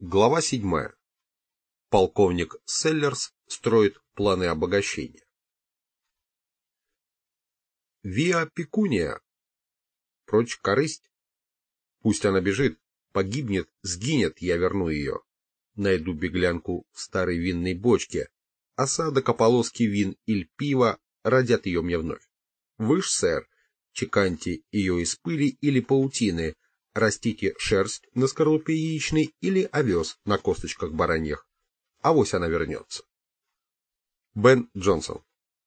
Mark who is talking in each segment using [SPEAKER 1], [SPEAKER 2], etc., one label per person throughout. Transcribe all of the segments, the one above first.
[SPEAKER 1] Глава 7. Полковник Селлерс строит планы обогащения. Виа пекуния. Прочь корысть. Пусть она бежит, погибнет, сгинет, я верну ее. Найду беглянку в старой винной бочке. Осадок, ополоски вин или пива родят ее мне вновь. Вы ж, сэр, чеканьте ее из пыли или паутины, растите шерсть на скорлупе яичной или овес на косточках бараньих. Авось она вернется. Бен Джонсон.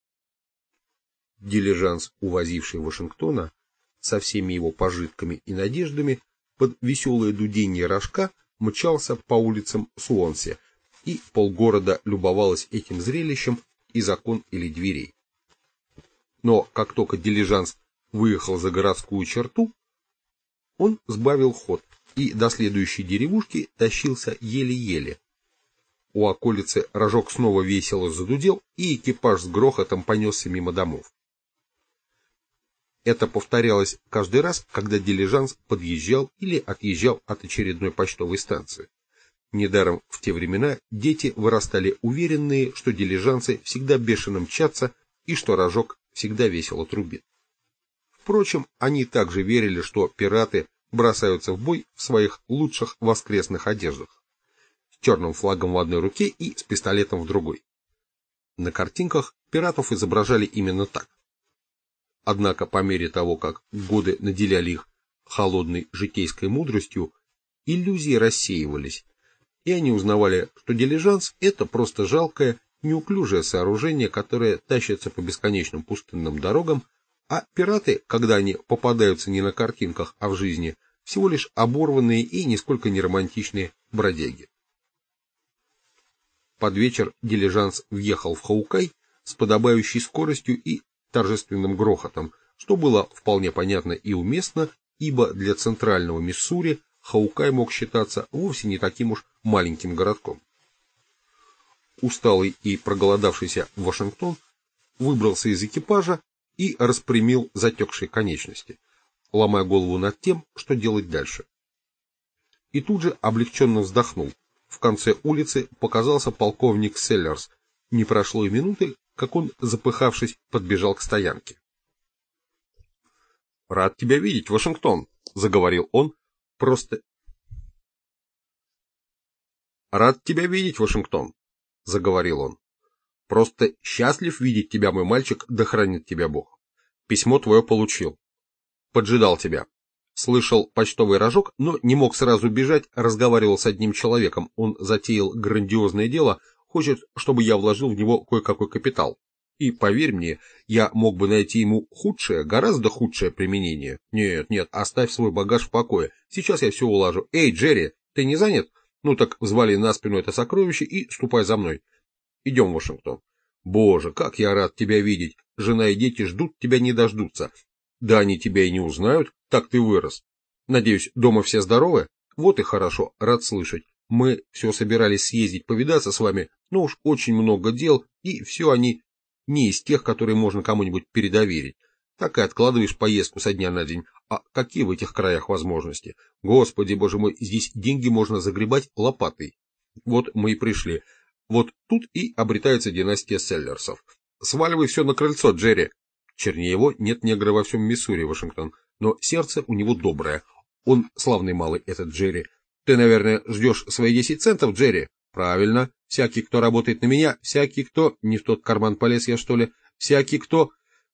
[SPEAKER 1] Дилижанс, увозивший Вашингтона со всеми его пожитками и надеждами, под веселое дуденье рожка мчался по улицам Суонси, и полгорода любовалось этим зрелищем из окон или дверей. Но как только дилижанс выехал за городскую черту, он сбавил ход и до следующей деревушки тащился еле-еле. У околицы рожок снова весело задудел, и экипаж с грохотом понесся мимо домов. Это повторялось каждый раз, когда дилижанс подъезжал или отъезжал от очередной почтовой станции. Недаром в те времена дети вырастали уверенные, что дилижансы всегда бешено мчатся и что рожок всегда весело трубит. Впрочем, они также верили, что пираты бросаются в бой в своих лучших воскресных одеждах, с черным флагом в одной руке и с пистолетом в другой. На картинках пиратов изображали именно так. Однако по мере того, как годы наделяли их холодной житейской мудростью, иллюзии рассеивались, и они узнавали, что дилижанс — это просто жалкое, неуклюжее сооружение, которое тащится по бесконечным пустынным дорогам, а пираты, когда они попадаются не на картинках, а в жизни, всего лишь оборванные и нисколько не романтичные бродяги. Под вечер дилижанс въехал в Хаукай с подобающей скоростью и торжественным грохотом, что было вполне понятно и уместно, ибо для центрального Миссури Хаукай мог считаться вовсе не таким уж маленьким городком. Усталый и проголодавшийся Вашингтон выбрался из экипажа и распрямил затекшие конечности, ломая голову над тем, что делать дальше. И тут же облегченно вздохнул. В конце улицы показался полковник Селлерс. Не прошло и минуты, как он, запыхавшись, подбежал к стоянке. «Рад тебя видеть, Вашингтон», — заговорил он, просто... «Рад тебя видеть, Вашингтон», — заговорил он. «Просто счастлив видеть тебя, мой мальчик, да хранит тебя Бог. Письмо твое получил. Поджидал тебя. Слышал почтовый рожок, но не мог сразу бежать, разговаривал с одним человеком. Он затеял грандиозное дело, хочет, чтобы я вложил в него кое-какой капитал. И, поверь мне, я мог бы найти ему худшее, гораздо худшее применение. Нет, оставь свой багаж в покое. Сейчас я все улажу. Эй, Джерри, ты не занят? Ну так взвали на спину это сокровище и ступай за мной. Идем, Вашингтон. Боже, как я рад тебя видеть. Жена и дети ждут тебя, не дождутся. Да они тебя и не узнают, так ты вырос. Надеюсь, дома все здоровы? Вот и хорошо, рад слышать. Мы все собирались съездить повидаться с вами, но уж очень много дел, и все они не из тех, которые можно кому-нибудь передоверить. Так и откладываешь поездку со дня на день. А какие в этих краях возможности? Господи, боже мой, здесь деньги можно загребать лопатой. Вот мы и пришли. Вот тут и обретается династия Селлерсов. Сваливай все на крыльцо, Джерри. Чернее его нет негра во всем Миссури, Вашингтон. Но сердце у него доброе. Он славный малый, этот Джерри. Ты, наверное, ждешь свои 10 центов, Джерри? Правильно. Всякий, кто работает на меня, всякий, кто... Не в тот карман полез я, что ли? Всякий, кто...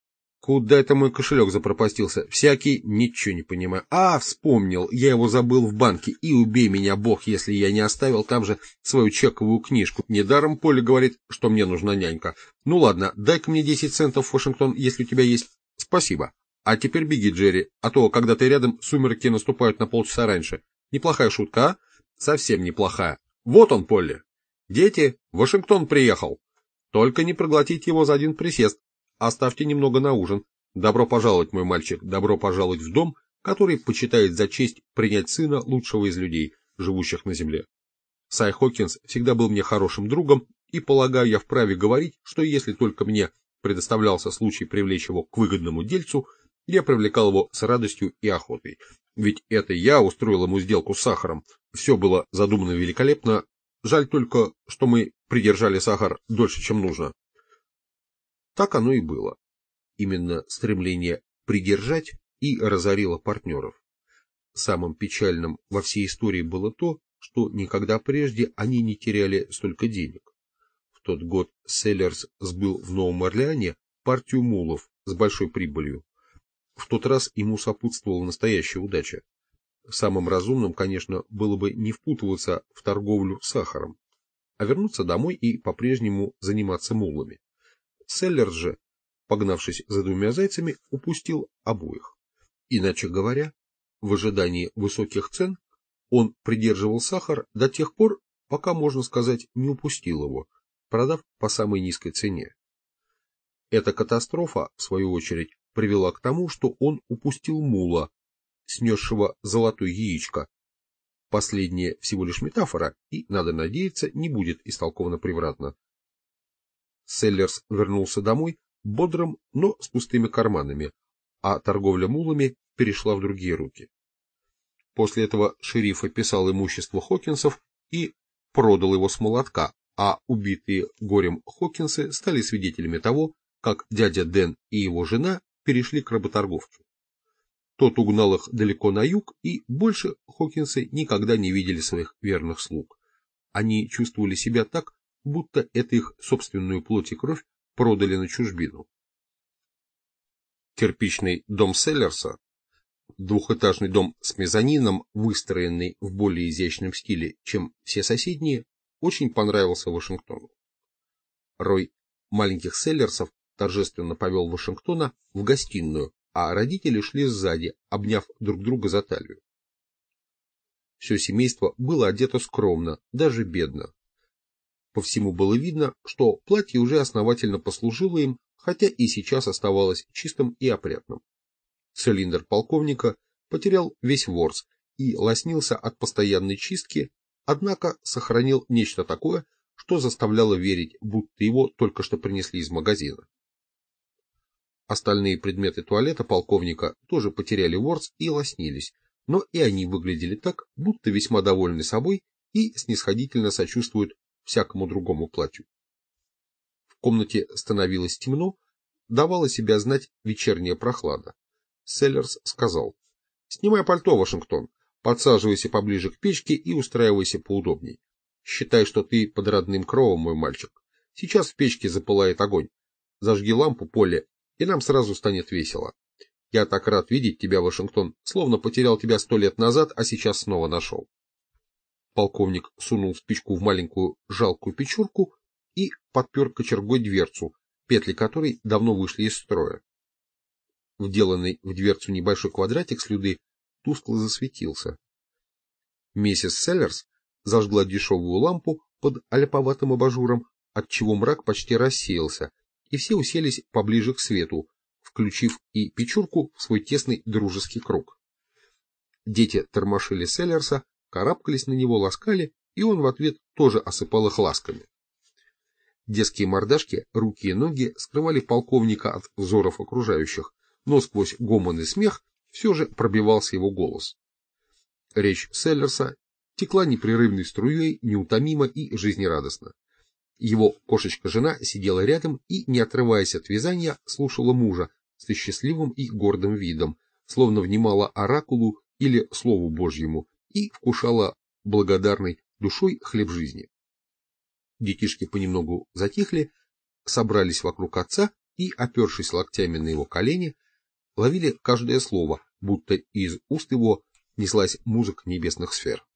[SPEAKER 1] Куда это мой кошелек запропастился? Всякий... Ничего не понимаю. А, вспомнил. Я его забыл в банке. И убей меня, Бог, если я не оставил там же свою чековую книжку. Недаром Поле говорит, что мне нужна нянька. Ну ладно, дай-ка мне 10 центов, Вашингтон, если у тебя есть. Спасибо. А теперь беги, Джерри, а то, когда ты рядом, сумерки наступают на полчаса раньше. Неплохая шутка, а? Совсем неплохая. Вот он, Полли. Дети, Вашингтон приехал. Только не проглотить его за один присест. Оставьте немного на ужин. Добро пожаловать, мой мальчик, добро пожаловать в дом, который почитает за честь принять сына лучшего из людей, живущих на земле. Сай Хокинс всегда был мне хорошим другом, и, полагаю, я вправе говорить, что если только мне предоставлялся случай привлечь его к выгодному дельцу, я привлекал его с радостью и охотой. Ведь это я устроил ему сделку с сахаром. Все было задумано великолепно, жаль только, что мы придержали сахар дольше, чем нужно. Так оно и было. Именно стремление придержать и разорило партнеров. Самым печальным во всей истории было то, что никогда прежде они не теряли столько денег. В тот год Селлерс сбыл в Новом Орлеане партию мулов с большой прибылью. В тот раз ему сопутствовала настоящая удача. Самым разумным, конечно, было бы не впутываться в торговлю сахаром, а вернуться домой и по-прежнему заниматься мулами. Селлерс же, погнавшись за двумя зайцами, упустил обоих. Иначе говоря, в ожидании высоких цен он придерживал сахар до тех пор, пока, можно сказать, не упустил его, продав по самой низкой цене. Эта катастрофа, в свою очередь, привела к тому, что он упустил мула, снесшего золотое яичко. Последнее всего лишь метафора и, надо надеяться, не будет истолковано превратно. Селлерс вернулся домой бодрым, но с пустыми карманами, а торговля мулами перешла в другие руки. После этого шериф описал имущество Хокинсов и продал его с молотка, а убитые горем Хокинсы стали свидетелями того, как дядя Дэн и его жена перешли к работорговцу. Тот угнал их далеко на юг, и больше Хокинсы никогда не видели своих верных слуг. Они чувствовали себя так, будто это их собственную плоть и кровь продали на чужбину. Кирпичный дом Селлерса, двухэтажный дом с мезонином, выстроенный в более изящном стиле, чем все соседние, очень понравился Вашингтону. Рой маленьких Селлерсов торжественно повел Вашингтона в гостиную, а родители шли сзади, обняв друг друга за талию. Все семейство было одето скромно, даже бедно. По всему было видно, что платье уже основательно послужило им, хотя и сейчас оставалось чистым и опрятным. Цилиндр полковника потерял весь ворс и лоснился от постоянной чистки, однако сохранил нечто такое, что заставляло верить, будто его только что принесли из магазина. Остальные предметы туалета полковника тоже потеряли ворс и лоснились, но и они выглядели так, будто весьма довольны собой и снисходительно сочувствуют всякому другому платью. В комнате становилось темно, давала себя знать вечерняя прохлада. Селлерс сказал: «Снимай пальто, Вашингтон, подсаживайся поближе к печке и устраивайся поудобней. Считай, что ты под родным кровом, мой мальчик. Сейчас в печке запылает огонь. Зажги лампу, Полли, и нам сразу станет весело. Я так рад видеть тебя, Вашингтон, словно потерял тебя 100 лет назад, а сейчас снова нашел». Полковник сунул спичку в маленькую жалкую печурку и подпер кочергой дверцу, петли которой давно вышли из строя. Вделанный в дверцу небольшой квадратик слюды тускло засветился. Миссис Селлерс зажгла дешевую лампу под аляповатым абажуром, отчего мрак почти рассеялся, и все уселись поближе к свету, включив и печурку в свой тесный дружеский круг. Дети тормошили Селлерса, карабкались на него, ласкали, и он в ответ тоже осыпал их ласками. Детские мордашки, руки и ноги скрывали полковника от взоров окружающих, но сквозь гомон и смех все же пробивался его голос. Речь Селлерса текла непрерывной струей, неутомимо и жизнерадостно. Его кошечка-жена сидела рядом и, не отрываясь от вязания, слушала мужа с счастливым и гордым видом, словно внимала оракулу или слову Божьему, и вкушала благодарной душой хлеб жизни. Детишки понемногу затихли, собрались вокруг отца и, опершись локтями на его колени, ловили каждое слово, будто из уст его неслась музыка небесных сфер.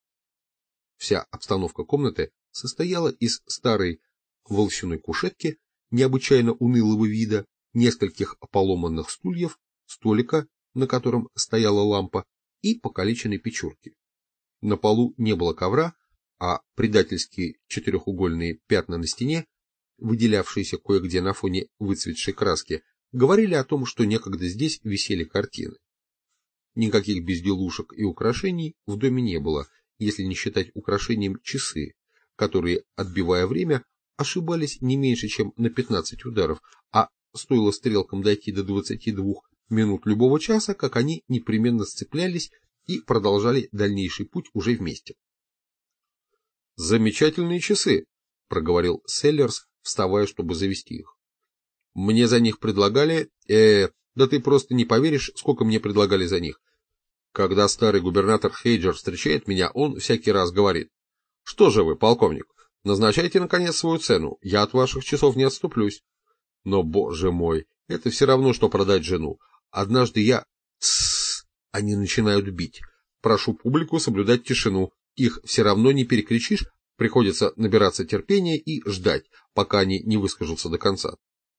[SPEAKER 1] Вся обстановка комнаты состояла из старой волчиной кушетки, необычайно унылого вида, нескольких поломанных стульев, столика, на котором стояла лампа, и покалеченной печурки. На полу не было ковра, а предательские четырехугольные пятна на стене, выделявшиеся кое-где на фоне выцветшей краски, говорили о том, что некогда здесь висели картины. Никаких безделушек и украшений в доме не было, если не считать украшением часы, которые, отбивая время, ошибались не меньше, чем на 15 ударов, а стоило стрелкам дойти до 22 минут любого часа, как они непременно сцеплялись и продолжали дальнейший путь уже вместе. «Замечательные часы», — проговорил Селлерс, вставая, чтобы завести их. «Мне за них предлагали... да ты просто не поверишь, сколько мне предлагали за них. Когда старый губернатор Хейджер встречает меня, он всякий раз говорит: что же вы, полковник, назначайте, наконец, свою цену, я от ваших часов не отступлюсь. Но, боже мой, это все равно, что продать жену. Однажды я... Тссс, они начинают бить. Прошу публику соблюдать тишину, их все равно не перекричишь, приходится набираться терпения и ждать, пока они не выскажутся до конца.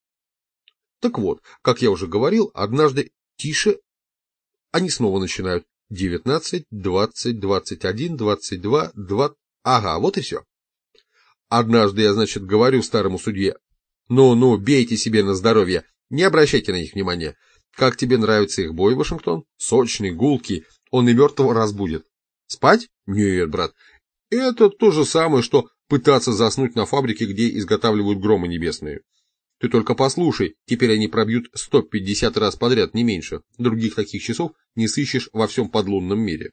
[SPEAKER 1] Так вот, как я уже говорил, однажды тише, они снова начинают. 19, 20, 21, 22, 20... Ага, вот и все. Однажды я, значит, говорю старому судье: ну, бейте себе на здоровье, не обращайте на них внимания. Как тебе нравится их бой, Вашингтон? Сочный, гулкий, он и мертвого разбудит. Спать? Нет, брат, это то же самое, что пытаться заснуть на фабрике, где изготавливают громы небесные. Ты только послушай, теперь они пробьют 150 раз подряд, не меньше. Других таких часов не сыщешь во всем подлунном мире.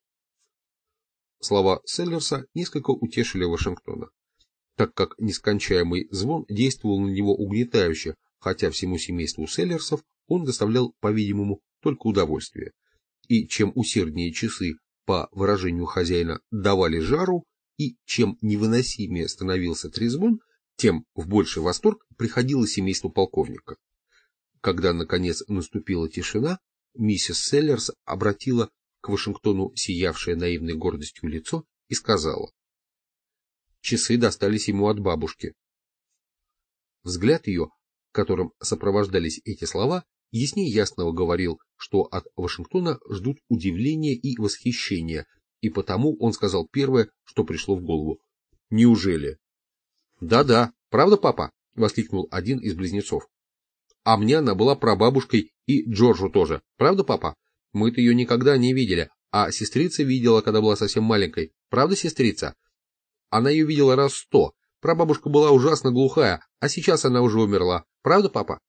[SPEAKER 1] Слова Селлерса несколько утешили Вашингтона, так как нескончаемый звон действовал на него угнетающе, хотя всему семейству Селлерсов он доставлял, по-видимому, только удовольствие. И чем усерднее часы, по выражению хозяина, давали жару, и чем невыносимее становился трезвон, тем в больший восторг приходило семейство полковника. Когда, наконец, наступила тишина, миссис Селлерс обратила к Вашингтону сиявшее наивной гордостью лицо и сказала: часы достались ему от бабушки. Взгляд ее, которым сопровождались эти слова, яснее ясного говорил, что от Вашингтона ждут удивления и восхищения, и потому он сказал первое, что пришло в голову: «Неужели?» «Да-да, правда, папа?» — воскликнул один из близнецов. «А мне она была прабабушкой и Джорджу тоже. Правда, папа? Мы-то ее никогда не видели, а сестрица видела, когда была совсем маленькой. Правда, сестрица? Она ее видела раз 100. Прабабушка была ужасно глухая, а сейчас она уже умерла. Правда, папа?»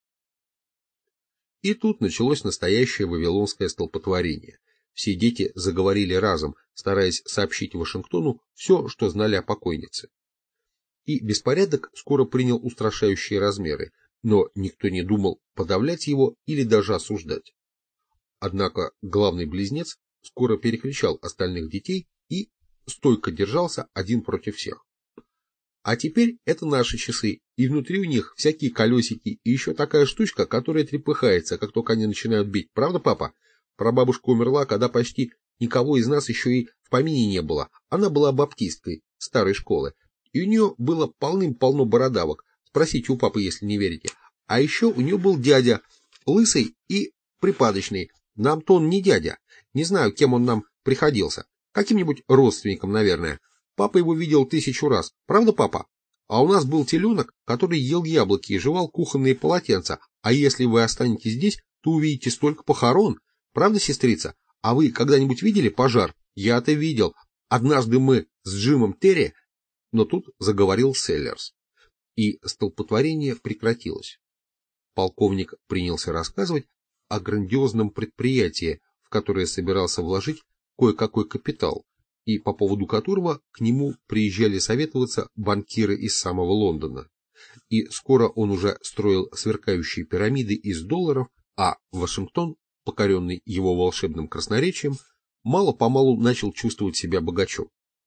[SPEAKER 1] И тут началось настоящее вавилонское столпотворение. Все дети заговорили разом, стараясь сообщить Вашингтону все, что знали о покойнице. И беспорядок скоро принял устрашающие размеры, но никто не думал подавлять его или даже осуждать. Однако главный близнец скоро перекричал остальных детей и стойко держался один против всех. «А теперь это наши часы, и внутри у них всякие колесики, и еще такая штучка, которая трепыхается, как только они начинают бить. Правда, папа? Прабабушка умерла, когда почти никого из нас еще и в помине не было. Она была баптисткой старой школы, и у нее было полным-полно бородавок. Спросите у папы, если не верите. А еще у нее был дядя, лысый и припадочный. Нам-то он не дядя. Не знаю, кем он нам приходился. Каким-нибудь родственником, наверное. Папа его видел 1000 раз. Правда, папа? А у нас был теленок, который ел яблоки и жевал кухонные полотенца. А если вы останетесь здесь, то увидите столько похорон. Правда, сестрица? А вы когда-нибудь видели пожар? Я-то видел. Однажды мы с Джимом Терри... Но тут заговорил Селлерс, и столпотворение прекратилось. Полковник принялся рассказывать о грандиозном предприятии, в которое собирался вложить кое-какой капитал, и по поводу которого к нему приезжали советоваться банкиры из самого Лондона. И скоро он уже строил сверкающие пирамиды из долларов, а Вашингтон, покоренный его волшебным красноречием, мало-помалу начал чувствовать себя богачом.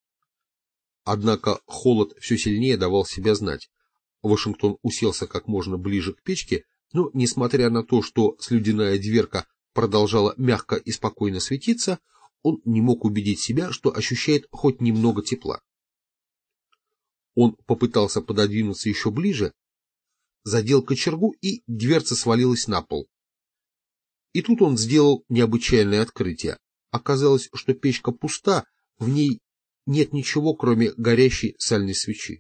[SPEAKER 1] Однако холод все сильнее давал себя знать. Вашингтон уселся как можно ближе к печке, но, несмотря на то, что слюдяная дверка продолжала мягко и спокойно светиться, он не мог убедить себя, что ощущает хоть немного тепла. Он попытался пододвинуться еще ближе, задел кочергу, и дверца свалилась на пол. И тут он сделал необычайное открытие. Оказалось, что печка пуста, в ней нет ничего, кроме горящей сальной свечи.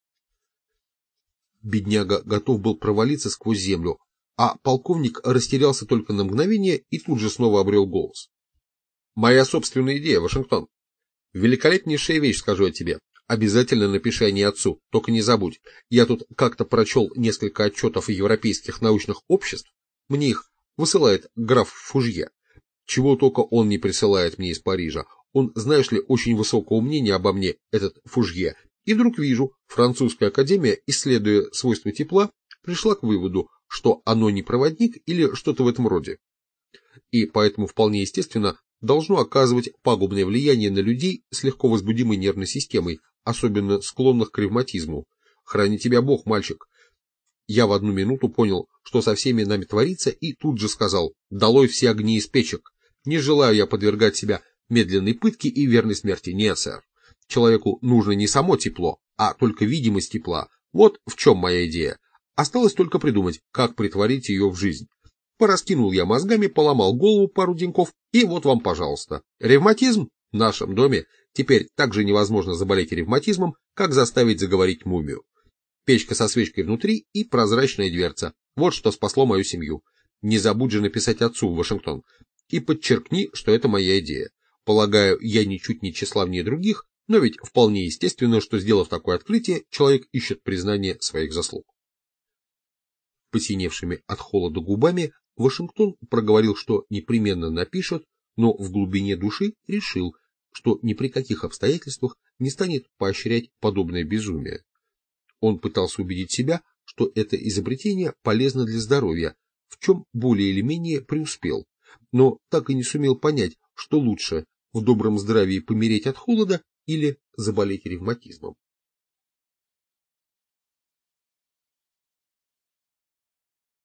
[SPEAKER 1] Бедняга готов был провалиться сквозь землю, а полковник растерялся только на мгновение и тут же снова обрел голос. «Моя собственная идея, Вашингтон. Великолепнейшая вещь, скажу я тебе. Обязательно напиши о ней отцу, только не забудь. Я тут как-то прочел несколько отчетов европейских научных обществ, мне их высылает граф Фужье. Чего только он не присылает мне из Парижа. Он, знаешь ли, очень высокого мнения обо мне, этот Фужье. И вдруг вижу, французская академия, исследуя свойства тепла, пришла к выводу, что оно не проводник или что-то в этом роде. И поэтому вполне естественно должно оказывать пагубное влияние на людей с легко возбудимой нервной системой, особенно склонных к ревматизму. Храни тебя Бог, мальчик. Я в одну минуту понял, что со всеми нами творится, и тут же сказал: долой все огни из печек. Не желаю я подвергать себя медленной пытке и верной смерти. Нет, сэр. Человеку нужно не само тепло, а только видимость тепла. Вот в чем моя идея. Осталось только придумать, как притворить ее в жизнь. Пораскинул я мозгами, поломал голову пару деньков, и вот вам, пожалуйста. Ревматизм в нашем доме теперь так же невозможно заболеть ревматизмом, как заставить заговорить мумию. Печка со свечкой внутри и прозрачная дверца. Вот что спасло мою семью. Не забудь же написать отцу в Вашингтон. И подчеркни, что это моя идея. Полагаю, я ничуть не тщеславнее других, но ведь вполне естественно, что, сделав такое открытие, человек ищет признание своих заслуг. Посиневшими от холода губами Вашингтон проговорил, что непременно напишет, но в глубине души решил, что ни при каких обстоятельствах не станет поощрять подобное безумие. Он пытался убедить себя, что это изобретение полезно для здоровья, в чем более или менее преуспел, но так и не сумел понять, что лучше в добром здравии помереть от холода или заболеть ревматизмом.